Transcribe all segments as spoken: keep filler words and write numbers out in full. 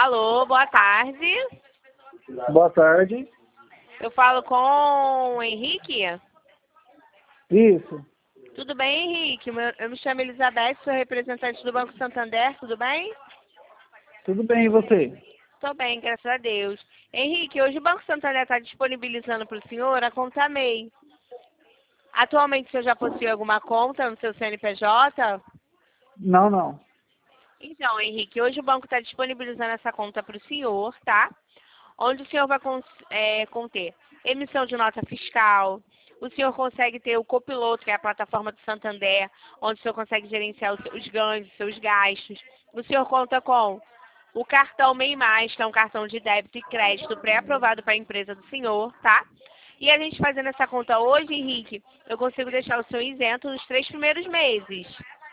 Alô, boa tarde. Boa tarde. Eu falo com o Henrique? Isso. Tudo bem, Henrique? Meu- Eu me chamo Elizabeth, sou representante do Banco Santander, tudo bem? Tudo bem, e você? Tô bem, graças a Deus. Henrique, hoje o Banco Santander está disponibilizando para o senhor a conta M E I. Atualmente o senhor já possui alguma conta no seu C N P J? Não, não. Então, Henrique, hoje o banco está disponibilizando essa conta para o senhor, tá? Onde o senhor vai cons- é, conter emissão de nota fiscal, o senhor consegue ter o Copiloto, que é a plataforma do Santander, onde o senhor consegue gerenciar os seus ganhos, os seus gastos. O senhor conta com o cartão M E I Mais, que é um cartão de débito e crédito pré-aprovado para a empresa do senhor, tá? E a gente fazendo essa conta hoje, Henrique, eu consigo deixar o senhor isento nos três primeiros meses.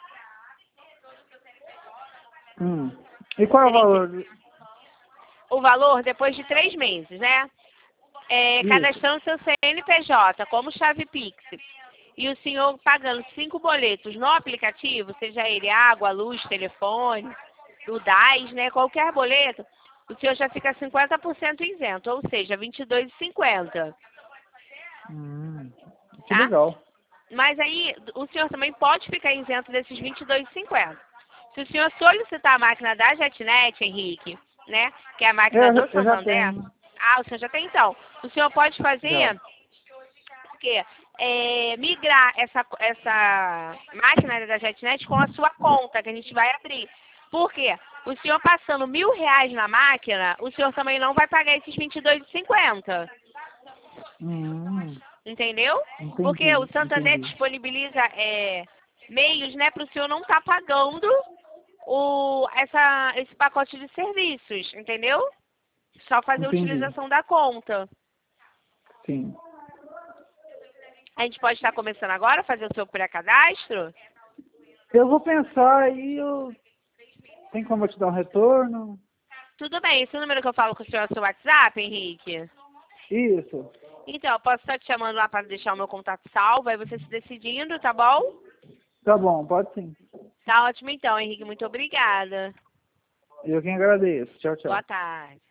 Hum. E qual é o valor? O valor depois de três meses, né? É, Isso. cadastrando seu C N P J como chave Pix. E o senhor pagando cinco boletos no aplicativo, seja ele água, luz, telefone, o D A S, né? Qualquer boleto, o senhor já fica cinquenta por cento isento, ou seja, vinte e dois reais e cinquenta centavos, Hum. Que tá? legal. Mas aí o senhor também pode ficar isento desses vinte e dois reais e cinquenta centavos. Se o senhor solicitar a máquina da JetNet, Henrique, né? Que é a máquina Eu, do eu já Santander. tenho. Ah, o senhor já tem então. O senhor pode fazer Já. o quê? É, migrar essa, essa máquina da JetNet com a sua conta, que a gente vai abrir. Por quê? O senhor passando mil reais na máquina, o senhor também não vai pagar esses vinte e dois reais e cinquenta centavos. Hum. Entendeu? Porque o Entendi, Santander entendi. disponibiliza é, meios, né, para o senhor não estar pagando o, essa, esse pacote de serviços, entendeu? Só fazer a Entendi. utilização da conta. Sim. A gente pode estar começando agora a fazer o seu pré-cadastro? Eu vou pensar e eu... Tem como eu te dar um retorno? Tudo bem, esse número que eu falo com o senhor é o seu WhatsApp, Henrique? Isso. Então, eu posso estar te chamando lá para deixar o meu contato salvo, aí você se decidindo, tá bom? Tá bom, pode sim. Tá ótimo então, Henrique, muito obrigada. Eu quem agradeço. Tchau, Boa tchau. tarde.